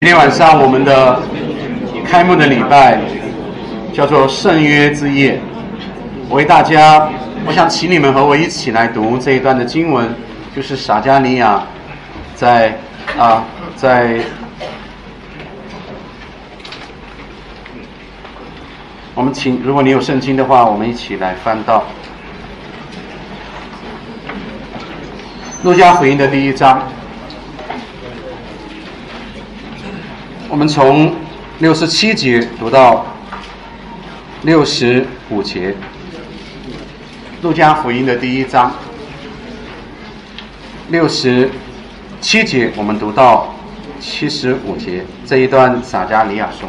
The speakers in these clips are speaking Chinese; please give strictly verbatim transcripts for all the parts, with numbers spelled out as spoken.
今天晚上我们的开幕的礼拜叫做圣约之夜，我为大家，我想请你们和我一起来读这一段的经文，就是撒迦利亚在啊在我们请，如果你有圣经的话，我们一起来翻到路加福音的第一章，我们从六十七节读到六十五节。路加福音的第一章六十七节，我们读到七十五节，这一段撒迦利亚书。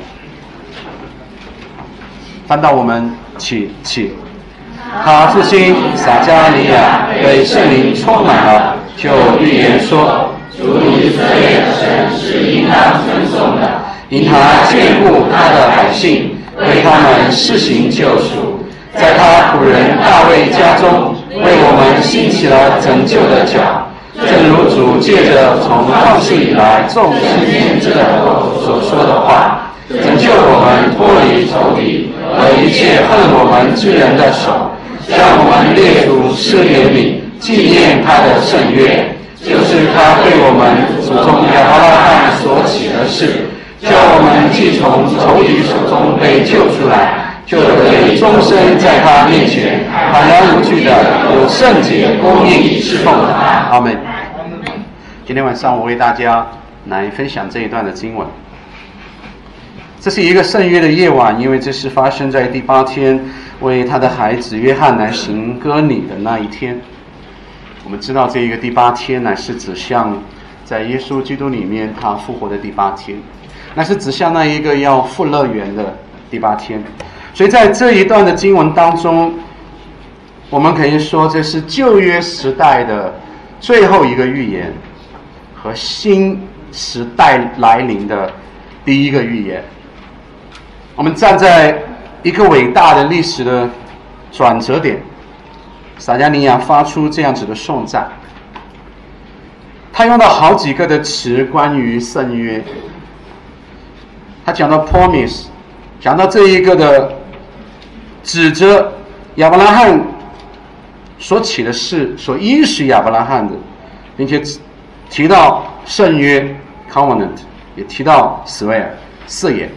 翻到我们起起，他父亲撒迦利亚被圣灵充满了，就预言说： 主以色列的神是应当称颂的， 因他眷顾他的百姓，为他们施行救赎，在他仆人大卫家中为我们兴起了拯救的脚，正如主借着从创世以来众圣先知的口所说的话，拯救我们脱离仇敌和一切恨我们之人的手，向我们列祖施怜悯，纪念他的圣约，就是他对我们祖宗亚伯拉罕所起的事，叫我们既从仇敌手中被救出来，就可以终身在他面前坦然无惧的有圣洁公义侍奉他。阿们。今天晚上我为大家来分享这一段的经文。这是一个圣约的夜晚，因为这是发生在第八天为他的孩子约翰来行割礼的那一天。我们知道这一个第八天乃是指向在耶稣基督里面他复活的第八天，那是指向那一个要复乐园的第八天。所以在这一段的经文当中，我们可以说这是旧约时代的最后一个预言和新时代来临的第一个预言。我们站在一个伟大的历史的转折点，撒迦利亚发出这样子的颂赞。他用到好几个的词关于圣约，他讲到 promise， 讲到这一个的指着亚伯拉罕所起的事，所应许亚伯拉罕的，并且提到圣约 covenant， 也提到 swear 誓言。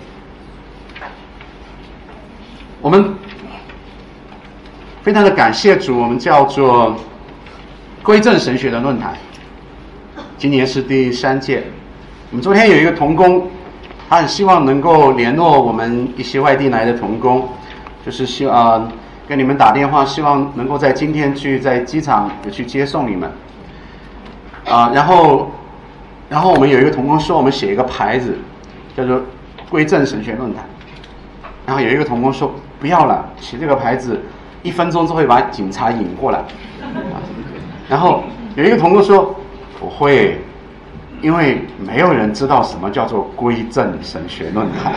我们非常的感谢主，我们叫做归正神学的论坛，今年是第三届。我们昨天有一个同工，他很希望能够联络我们一些外地来的同工，就是希望、呃、跟你们打电话，希望能够在今天去在机场有去接送你们。啊、呃，然后，然后我们有一个同工说，我们写一个牌子，叫做归正神学论坛。然后有一个同工说，不要了，写这个牌子一分钟就会把警察引过来。然后有一个同工说，不会，因为没有人知道什么叫做归正神学论坛。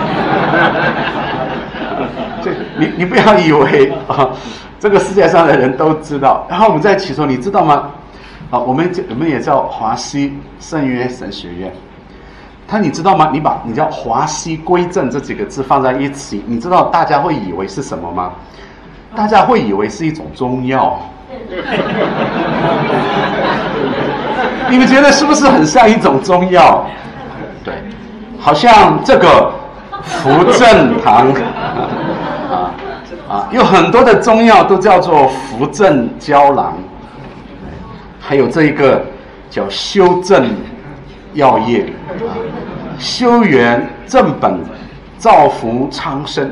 所以你你不要以为啊，这个世界上的人都知道。然后我们再起说，你知道吗？啊，我们我们也叫华西圣约神学院。他你知道吗？你把你叫华西归正这几个字放在一起，你知道大家会以为是什么吗？大家会以为是一种中药。你们觉得是不是很像一种中药？对，好像这个扶正堂啊啊，有很多的中药都叫做扶正胶囊，还有这一个叫修正药业。修缘正本，造福苍生。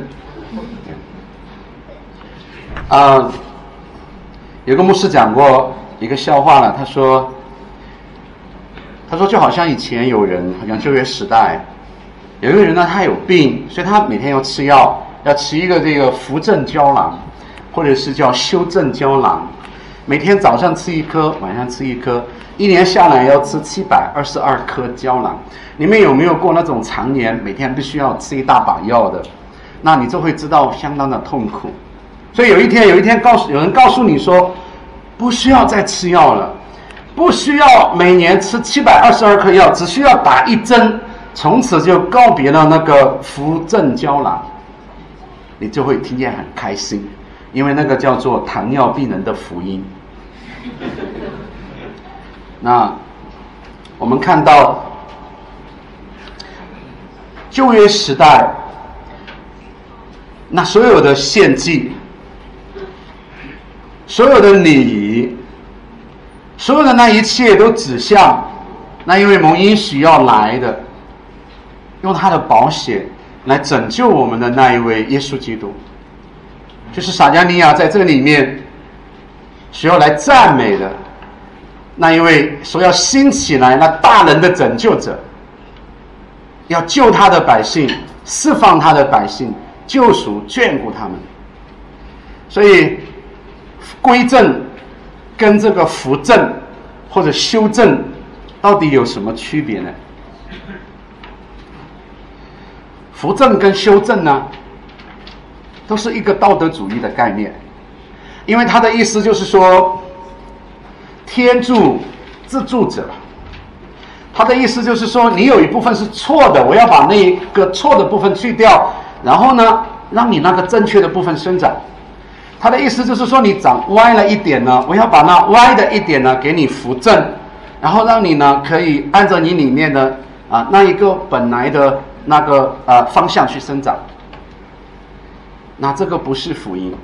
啊、呃，有个牧师讲过一个笑话了，他说，他说就好像以前有人，好像旧约时代，有一个人呢，他有病，所以他每天要吃药，要吃一个这个扶正胶囊，或者是叫修正胶囊，每天早上吃一颗，晚上吃一颗。一年下来要吃七百二十二颗胶囊。你们有没有过那种常年每天必须要吃一大把药的？那你就会知道相当的痛苦。所以有一天，有一天告诉有人告诉你说，不需要再吃药了，不需要每年吃七百二十二颗药，只需要打一针从此就告别了那个扶正胶囊，你就会听见很开心，因为那个叫做糖尿病人的福音。那我们看到旧约时代，那所有的献祭，所有的礼仪，所有的那一切都指向那一位蒙应许要来的，用他的宝血来拯救我们的那一位耶稣基督，就是撒迦利亚在这里面需要来赞美的那一位说要兴起来那大能的拯救者，要救他的百姓，释放他的百姓，救赎眷顾他们。所以归正跟这个扶正或者修正到底有什么区别呢？扶正跟修正呢，都是一个道德主义的概念，因为它的意思就是说，天助自助者。他的意思就是说，你有一部分是错的，我要把那一个错的部分去掉，然后呢，让你那个正确的部分生长。他的意思就是说，你长歪了一点呢，我要把那歪的一点呢给你扶正，然后让你呢可以按照你里面的啊那一个本来的那个呃方向去生长。那这个不是福音。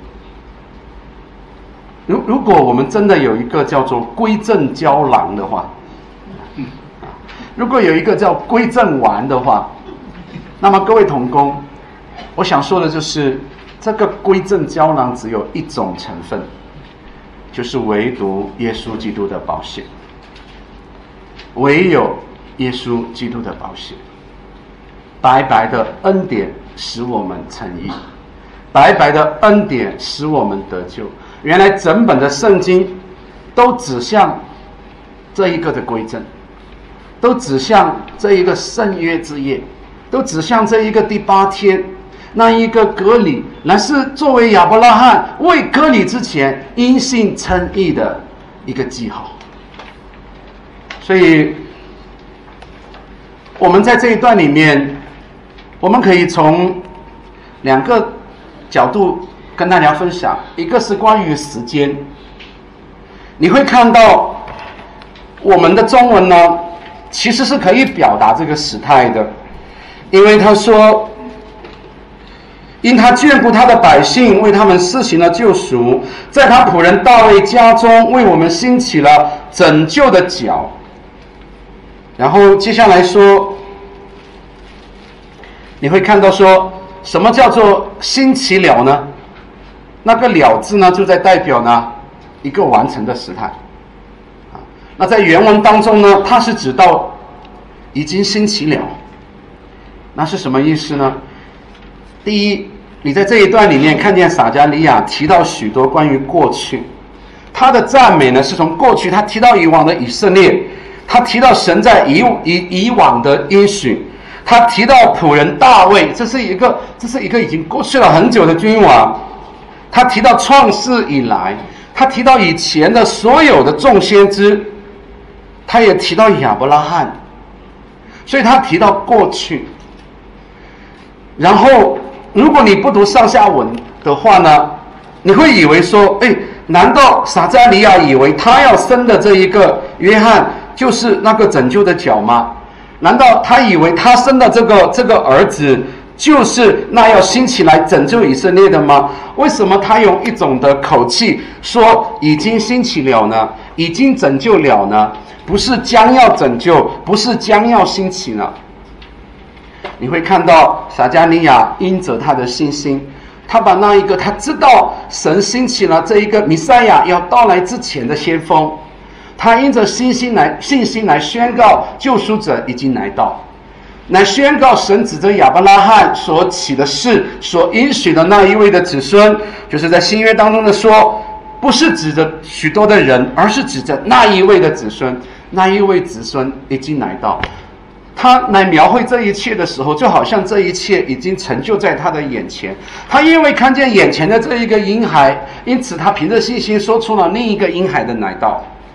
如如果我们真的有一个叫做归正胶囊的话，如果有一个叫归正丸的话，那么各位同工，我想说的就是这个归正胶囊只有一种成分，就是唯独耶稣基督的宝血，唯有耶稣基督的宝血，白白的恩典使我们称义，白白的恩典使我们得救。原来整本的圣经都指向这一个的归正，都指向这一个圣约之夜，都指向这一个第八天，那一个割礼，乃是作为亚伯拉罕未割礼之前因信称义的一个记号。所以我们在这一段里面，我们可以从两个角度跟大家分享，一个是关于时间，你会看到我们的中文呢其实是可以表达这个时态的，因为他说，因他眷顾他的百姓，为他们施行了救赎，在他仆人大卫家中为我们兴起了拯救的脚。然后接下来说，你会看到说什么叫做兴起了呢？那个了字呢就在代表呢一个完成的时态。那在原文当中呢，它是指到已经兴起了，那是什么意思呢？第一，你在这一段里面看见撒迦利亚提到许多关于过去，他的赞美呢是从过去，他提到以往的以色列，他提到神在以以以往的应许，他提到仆人大卫，这是一个这是一个已经过去了很久的君王，他提到创世以来，他提到以前的所有的众先知，他也提到亚伯拉罕，所以他提到过去。然后如果你不读上下文的话呢，你会以为说，哎，难道撒迦利亚以为他要生的这一个约翰就是那个拯救的脚吗？难道他以为他生的这个这个儿子就是那要兴起来拯救以色列的吗？为什么他用一种的口气说已经兴起了呢？已经拯救了呢？不是将要拯救，不是将要兴起呢？你会看到撒迦利亚因着他的信心，他把那一个他知道神兴起了这一个弥赛亚要到来之前的先锋，他因着信心来信心来宣告救赎者已经来到，来宣告神指着亚伯拉罕所起的事所应许的那一位的子孙，就是在新约当中的说，不是指着许多的人，而是指着那一位的子孙，那一位子孙已经来到。他来描绘这一切的时候，就好像这一切已经成就在他的眼前。他因为看见眼前的这一个婴孩，因此他凭着信心说出了另一个婴孩的来到。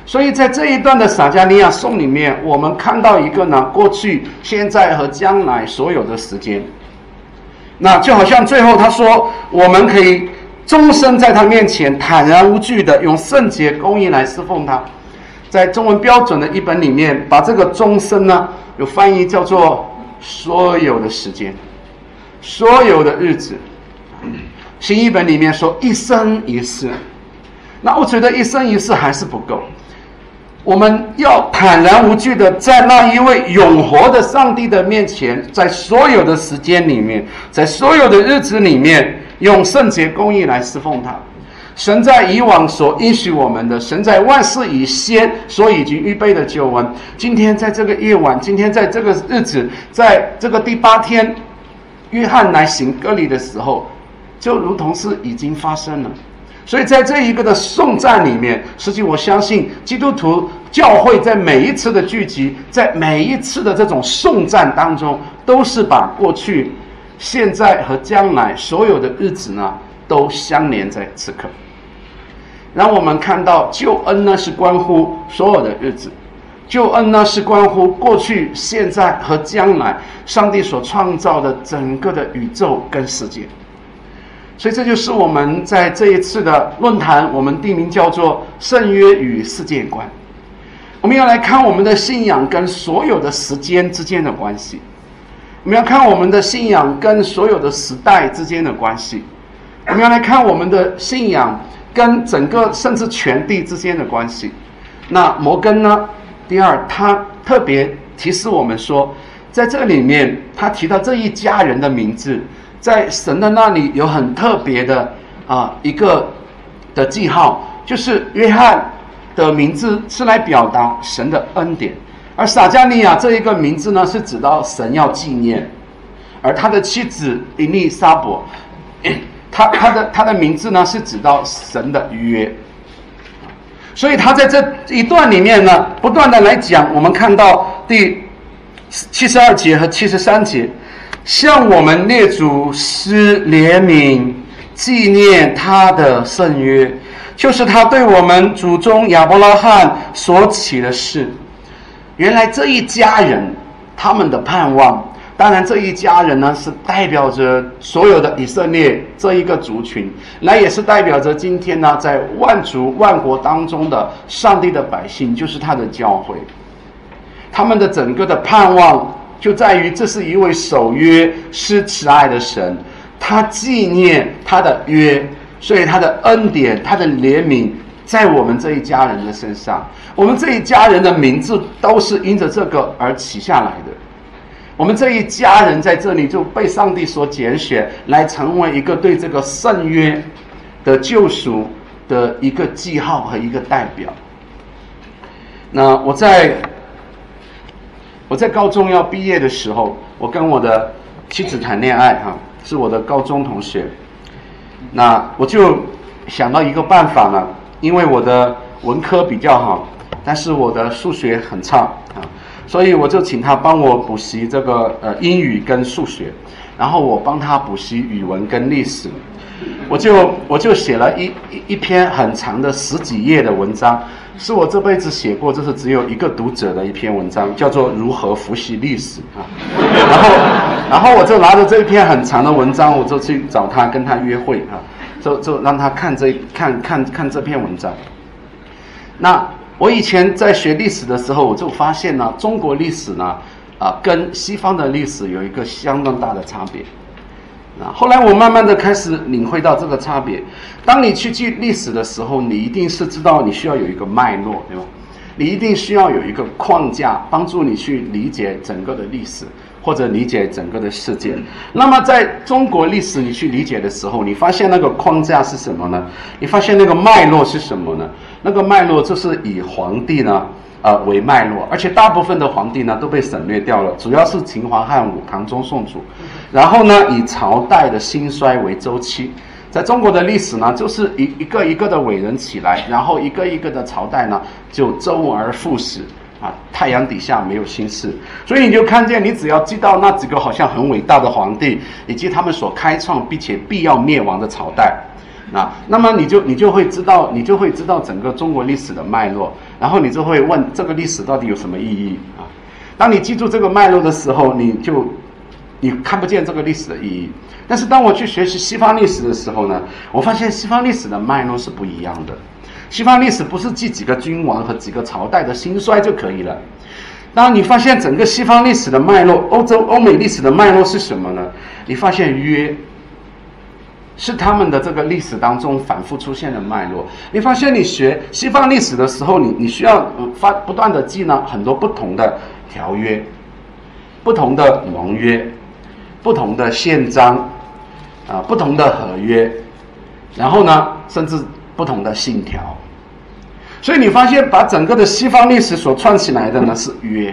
所以在这一段的撒迦利亚颂里面，我们看到一个呢，过去、现在和将来所有的时间。那就好像最后他说，我们可以终身在他面前坦然无惧的用圣洁公义来侍奉他。在中文标准的译本里面，把这个终身呢有翻译叫做所有的时间，所有的日子。新译本里面说一生一世。那我觉得一生一世还是不够，我们要坦然无惧的在那一位永活的上帝的面前，在所有的时间里面，在所有的日子里面，用圣洁公义来侍奉他。神在以往所应许我们的，神在万事以先所已经预备的救恩，今天在这个夜晚，今天在这个日子，在这个第八天，约翰来行割礼的时候，就如同是已经发生了。所以在这一个的颂赞里面，实际我相信基督徒教会在每一次的聚集，在每一次的这种颂赞当中，都是把过去、现在和将来所有的日子呢，都相连在此刻。让我们看到救恩呢是关乎所有的日子，救恩呢是关乎过去、现在和将来上帝所创造的整个的宇宙跟世界。所以这就是我们在这一次的论坛，我们定名叫做圣约与世界观。我们要来看我们的信仰跟所有的时间之间的关系，我们要看我们的信仰跟所有的时代之间的关系，我们要来看我们的信仰跟整个甚至全地之间的关系。那摩根呢，第二他特别提示我们说，在这里面他提到这一家人的名字，在神的那里有很特别的啊一个的记号，就是约翰的名字是来表达神的恩典，而撒迦利亚这一个名字呢是指到神要纪念，而他的妻子以利沙伯，他他的他的名字呢是指到神的约。所以他在这一段里面呢，不断的来讲，我们看到第七十二节和七十三节，向我们列祖施怜悯，纪念他的圣约，就是他对我们祖宗亚伯拉罕所起的事。原来这一家人他们的盼望，当然这一家人呢是代表着所有的以色列这一个族群，那也是代表着今天呢在万族万国当中的上帝的百姓，就是他的教会。他们的整个的盼望就在于，这是一位守约施慈爱的神，他纪念他的约，所以他的恩典他的怜悯在我们这一家人的身上。我们这一家人的名字都是因着这个而起下来的，我们这一家人在这里就被上帝所拣选，来成为一个对这个圣约的救赎的一个记号和一个代表。那我在我在高中要毕业的时候，我跟我的妻子谈恋爱哈，是我的高中同学。那我就想到一个办法呢，因为我的文科比较好，但是我的数学很差啊，所以我就请他帮我补习这个呃英语跟数学，然后我帮他补习语文跟历史。我就我就写了一一一篇很长的十几页的文章，是我这辈子写过，这是只有一个读者的一篇文章，叫做如何复习历史啊。然后然后我就拿着这一篇很长的文章，我就去找他跟他约会啊，就就让他看这看看看这篇文章。那我以前在学历史的时候，我就发现呢，中国历史呢啊跟西方的历史有一个相当大的差别。后来我慢慢的开始领会到这个差别。当你去记历史的时候，你一定是知道你需要有一个脉络，对吧？你一定需要有一个框架，帮助你去理解整个的历史，或者理解整个的事件。那么在中国历史你去理解的时候，你发现那个框架是什么呢？你发现那个脉络是什么呢？那个脉络就是以皇帝呢呃，为脉络，而且大部分的皇帝呢都被省略掉了，主要是秦皇汉武、唐宗宋祖，然后呢以朝代的兴衰为周期。在中国的历史呢，就是一一个一个的伟人起来，然后一个一个的朝代呢就周而复始啊，太阳底下没有新事。所以你就看见，你只要记到那几个好像很伟大的皇帝，以及他们所开创并且必要灭亡的朝代。那那么你就你就会知道，你就会知道整个中国历史的脉络。 然后你就会问这个历史到底有什么意义啊？当你记住这个脉络的时候，你就你看不见这个历史的意义。但是当我去学习西方历史的时候呢，我发现西方历史的脉络是不一样的。西方历史不是记几个君王和几个朝代的兴衰就可以了。当你发现整个西方历史的脉络，欧洲欧美历史的脉络是什么呢？你发现约是他们的这个历史当中反复出现的脉络。你发现你学西方历史的时候，你你需要发不断的记呢很多不同的条约、不同的盟约、不同的宪章啊、不同的合约，然后呢，甚至不同的信条。所以你发现把整个的西方历史所串起来的呢是约。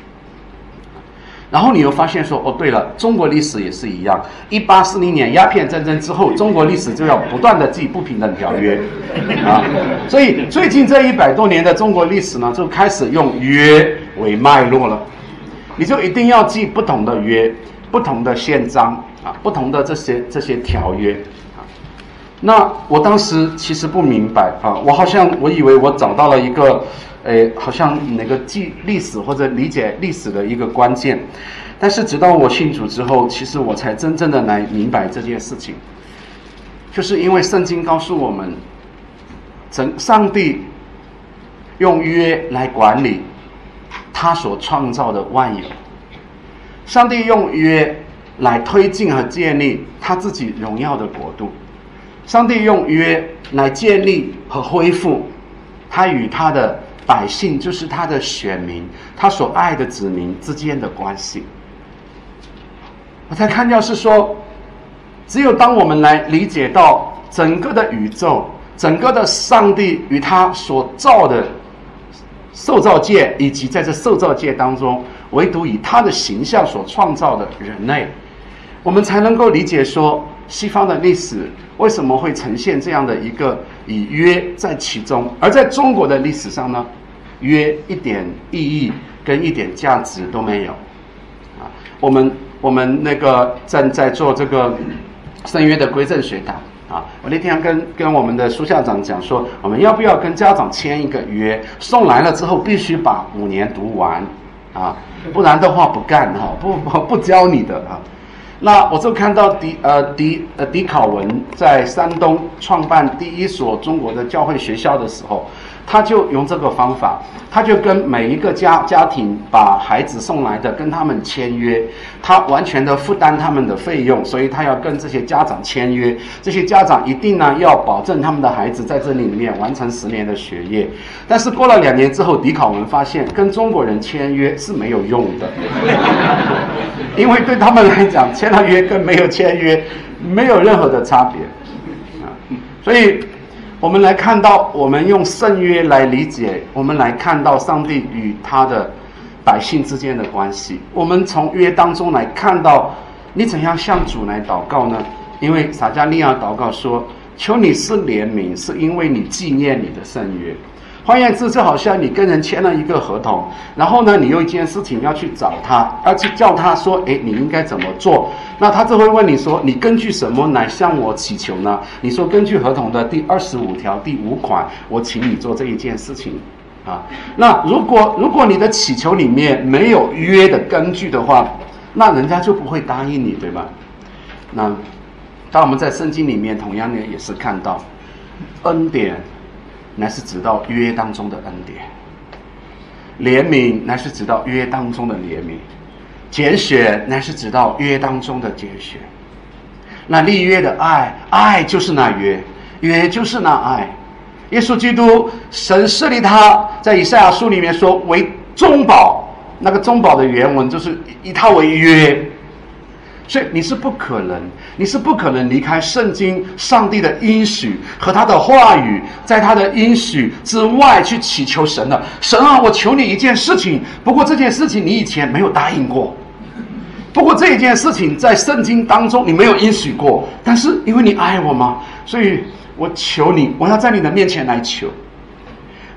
然后你又发现说，哦，对了，中国历史也是一样。一八四零年鸦片战争之后，中国历史就要不断的记不平等条约啊。所以最近这一百多年的中国历史呢，就开始用约为脉络了。你就一定要记不同的约、不同的宪章啊、不同的这些这些条约。那我当时其实不明白啊，我好像我以为我找到了一个，诶，好像那个记历史或者理解历史的一个关键，但是直到我信主之后，其实我才真正的来明白这件事情，就是因为圣经告诉我们，整上帝用约来管理他所创造的万有，上帝用约来推进和建立他自己荣耀的国度。上帝用约来建立和恢复他与他的百姓，就是他的选民，他所爱的子民之间的关系。我才看到是说，只有当我们来理解到整个的宇宙，整个的上帝与他所造的受造界，以及在这受造界当中唯独以他的形象所创造的人类，我们才能够理解说西方的历史为什么会呈现这样的一个以约在其中，而在中国的历史上呢，约一点意义跟一点价值都没有啊。我们我们那个正在做这个圣约的规正学堂啊，我那天跟跟我们的苏校长讲说，我们要不要跟家长签一个约，送来了之后必须把五年读完啊，不然的话不干哈，不不不教你的啊。那我就看到狄呃狄呃狄考文在山东创办第一所中国的教会学校的时候，他就用这个方法，他就跟每一个家家庭把孩子送来的跟他们签约，他完全的负担他们的费用，所以他要跟这些家长签约，这些家长一定呢要保证他们的孩子在这里面完成十年的学业。但是过了两年之后，狄考文发现跟中国人签约是没有用的，因为对他们来讲，签了约跟没有签约没有任何的差别啊。所以我们来看到，我们用圣约来理解，我们来看到上帝与他的百姓之间的关系。我们从约当中来看到，你怎样向主来祷告呢？因为撒迦利亚祷告说，求你施怜悯，是因为你纪念你的圣约。换言之，就好像你跟人签了一个合同，然后呢，你有一件事情要去找他，要去叫他说，诶，你应该怎么做？那他就会问你说，你根据什么来向我祈求呢？你说根据合同的第二十五条第五款，我请你做这一件事情啊。那如果如果你的祈求里面没有约的根据的话，那人家就不会答应你，对吧？那当我们在圣经里面同样的也是看到恩典乃是指到约当中的恩典，怜悯乃是指到约当中的怜悯，拣选乃是指到约当中的拣选。那立约的爱，爱就是那约，约就是那爱。耶稣基督，神设立他，在以赛亚书里面说为中保，那个中保的原文就是以他为约。所以你是不可能，你是不可能离开圣经上帝的应许和他的话语，在他的应许之外去祈求神的。神啊，我求你一件事情，不过这件事情你以前没有答应过，不过这一件事情在圣经当中你没有应许过，但是因为你爱我嘛，所以我求你，我要在你的面前来求。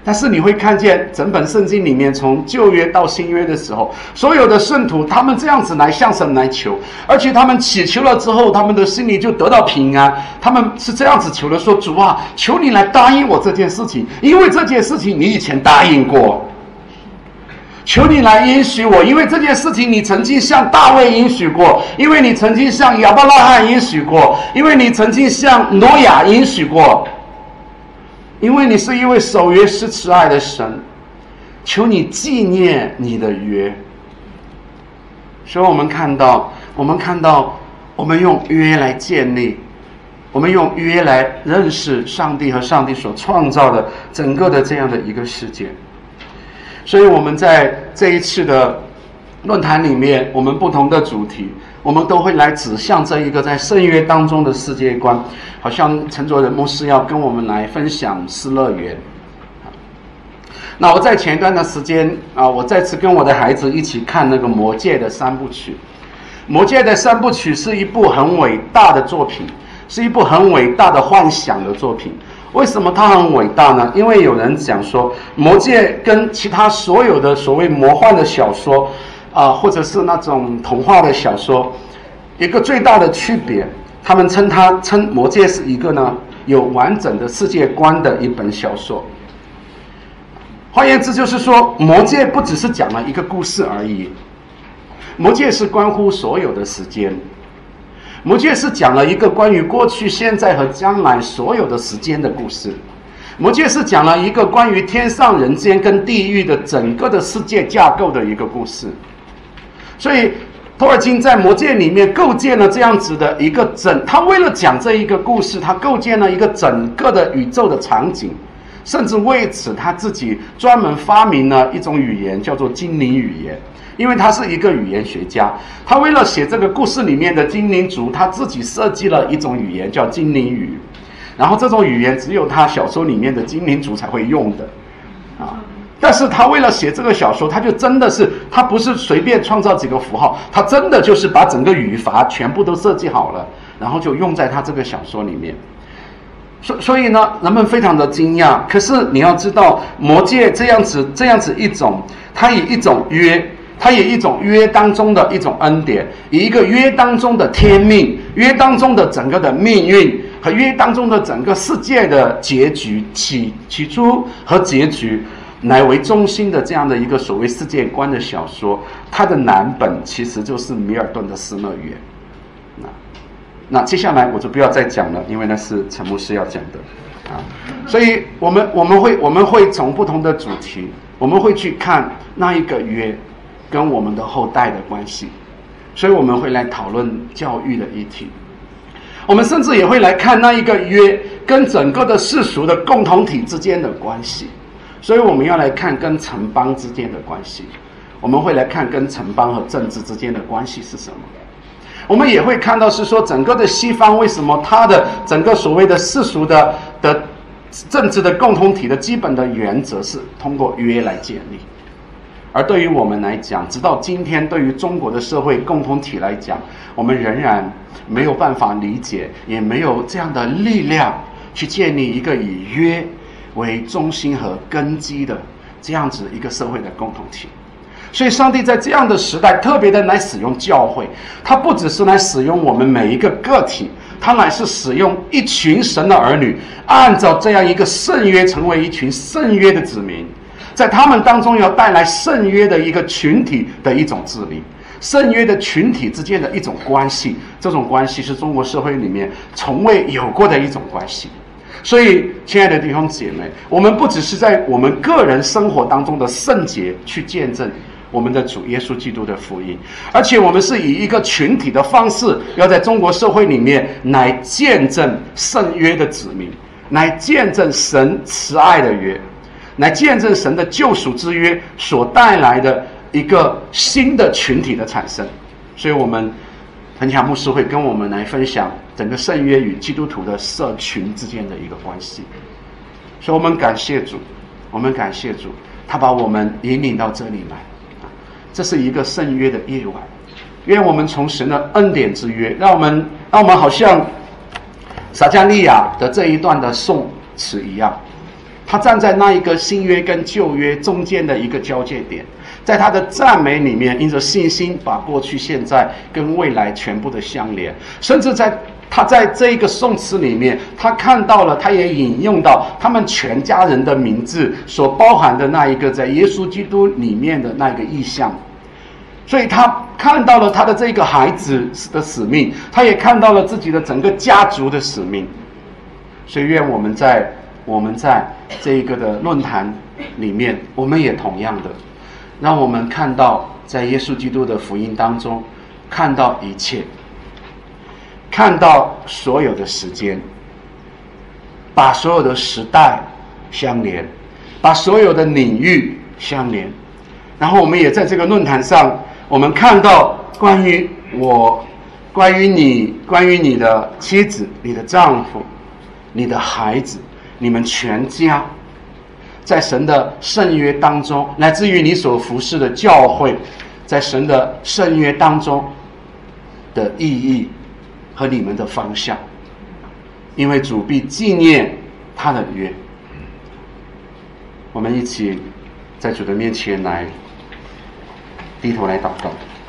但是你会看见整本圣经里面，从旧约到新约的时候，所有的圣徒他们这样子来向神来求，而且他们祈求了之后，他们的心里就得到平安。他们是这样子求的，说主啊，求你来答应我这件事情，因为这件事情你以前答应过。求你来应许我，因为这件事情你曾经向大卫应许过，因为你曾经向亚伯拉罕应许过，因为你曾经向挪亚应许过，因为你是一位守约施慈爱的神，求你纪念你的约。所以我们看到，我们看到，我们用约来建立，我们用约来认识上帝和上帝所创造的整个的这样的一个世界。所以我们在这一次的论坛里面，我们不同的主题，我们都会来指向这一个在圣约当中的世界观。好像陈卓仁牧师要跟我们来分享失乐园。那我在前一段的时间啊，我再次跟我的孩子一起看那个魔戒的三部曲。魔戒的三部曲是一部很伟大的作品，是一部很伟大的幻想的作品。为什么它很伟大呢？因为有人讲说，魔戒跟其他所有的所谓魔幻的小说啊、呃，或者是那种童话的小说，一个最大的区别，他们称它称魔戒是一个呢有完整的世界观的一本小说。换言之，就是说魔戒不只是讲了一个故事而已，魔戒是关乎所有的时间。魔戒是讲了一个关于过去、现在和将来所有的时间的故事。魔戒是讲了一个关于天上人间跟地狱的整个的世界架构的一个故事。所以托尔金在魔戒里面构建了这样子的一个整，他为了讲这一个故事，他构建了一个整个的宇宙的场景，甚至为此他自己专门发明了一种语言，叫做精灵语言。因为他是一个语言学家，他为了写这个故事里面的精灵族，他自己设计了一种语言叫精灵语，然后这种语言只有他小说里面的精灵族才会用的啊。但是他为了写这个小说，他就真的是，他不是随便创造几个符号，他真的就是把整个语法全部都设计好了，然后就用在他这个小说里面。所所以呢，人们非常的惊讶。可是你要知道，魔戒这样子这样子一种，它以一种约。它以一种约当中的一种恩典，以一个约当中的天命，约当中的整个的命运和约当中的整个世界的结局，起起初和结局乃为中心的这样的一个所谓世界观的小说，它的蓝本其实就是米尔顿的《失乐园》。那那接下来我就不要再讲了，因为那是陈牧师要讲的啊。所以我们我们会我们会从不同的主题，我们会去看那一个约跟我们的后代的关系，所以我们会来讨论教育的议题。我们甚至也会来看那一个约跟整个的世俗的共同体之间的关系，所以我们要来看跟城邦之间的关系，我们会来看跟城邦和政治之间的关系是什么。我们也会看到是说整个的西方为什么它的整个所谓的世俗的的政治的共同体的基本的原则是通过约来建立。而对于我们来讲，直到今天，对于中国的社会共同体来讲，我们仍然没有办法理解，也没有这样的力量去建立一个以约为中心和根基的这样子一个社会的共同体。所以上帝在这样的时代特别的来使用教会，他不只是来使用我们每一个个体，他乃是使用一群神的儿女，按照这样一个圣约成为一群圣约的子民，在他们当中要带来圣约的一个群体的一种治理，圣约的群体之间的一种关系，这种关系是中国社会里面从未有过的一种关系。所以亲爱的弟兄姐妹，我们不只是在我们个人生活当中的圣洁去见证我们的主耶稣基督的福音，而且我们是以一个群体的方式，要在中国社会里面来见证圣约的子民，来见证神慈爱的约，来见证神的救赎之约所带来的一个新的群体的产生。所以我们彭强牧师会跟我们来分享整个圣约与基督徒的社群之间的一个关系。所以我们感谢主，我们感谢主，他把我们引领到这里来。这是一个圣约的夜晚，愿我们从神的恩典之约，让我们让我们好像撒迦利亚的这一段的颂词一样， 他站在那一个新约跟旧约中间的一个交界点，在他的赞美里面，因着信心把过去、现在跟未来全部的相连，甚至在他在这一个颂词里面，他看到了，他也引用到他们全家人的名字所包含的那一个在耶稣基督里面的那个意象。所以他看到了他的这个孩子的使命，他也看到了自己的整个家族的使命。所以愿我们在我们在这一个的论坛里面，我们也同样的，让我们看到在耶稣基督的福音当中，看到一切，看到所有的时间，把所有的时代相连，把所有的领域相连。然后我们也在这个论坛上，我们看到关于我，关于你，关于你的妻子、你的丈夫、你的孩子，你们全家在神的圣约当中，乃至于你所服侍的教会在神的圣约当中的意义和你们的方向，因为主必纪念他的约。我们一起在主的面前来低头来祷告。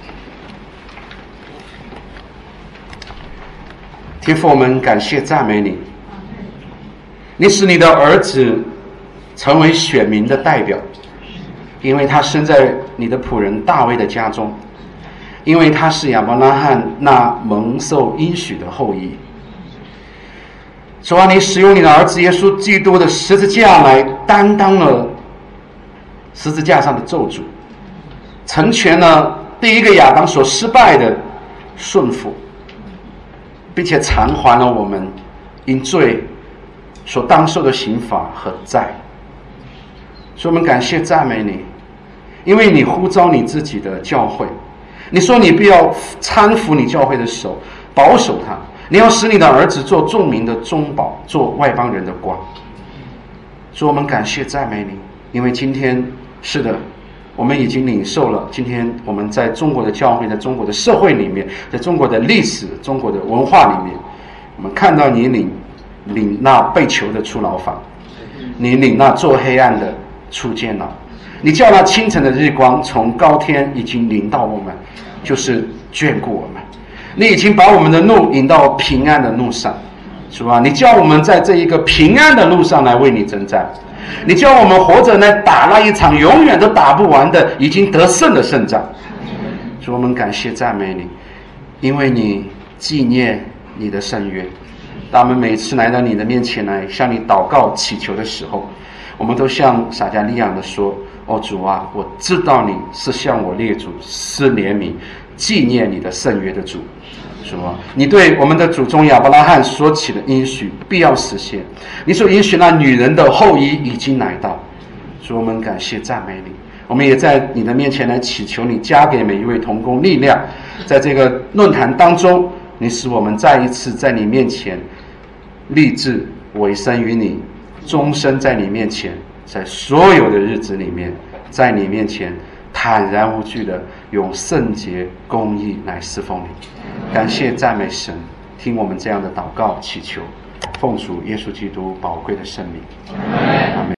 天父，我们感谢赞美你，你使你的儿子成为选民的代表，因为他生在你的仆人大卫的家中，因为他是亚伯拉罕那蒙受应许的后裔。主啊，你使用你的儿子耶稣基督的十字架来担当了十字架上的咒诅，成全了第一个亚当所失败的顺服，并且偿还了我们因罪所当受的刑罚和债。所以我们感谢赞美你，因为你呼召你自己的教会，你说你必要搀扶你教会的手，保守它，你要使你的儿子做众民的中保，做外邦人的光。所以我们感谢赞美你，因为今天是的，我们已经领受了，今天我们在中国的教会，在中国的社会里面，在中国的历史、中国的文化里面，我们看到你领领那被囚的出牢房，你领那做黑暗的出监牢，你叫那清晨的日光从高天已经临到我们，就是眷顾我们。你已经把我们的路引到平安的路上，主啊，你叫我们在这一个平安的路上来为你征战，你叫我们活着来打那一场永远都打不完的已经得胜的胜仗。主，我们感谢赞美你，因为你纪念你的圣约。当我们每次来到你的面前来向你祷告祈求的时候，我们都像撒迦利亚的说：哦主啊，我知道你是向我列祖施怜悯，纪念你的圣约的主。主啊，你对我们的祖宗亚伯拉罕所起的应许必要实现，你所应许那女人的后裔已经来到。主，我们感谢赞美你，我们也在你的面前来祈求你加给每一位同工力量，在这个论坛当中，你使我们再一次在你面前立志委身于你，终身在你面前，在所有的日子里面，在你面前坦然无惧的用圣洁公义来侍奉你。感谢赞美神，听我们这样的祷告祈求，奉主耶稣基督宝贵的圣名，阿们。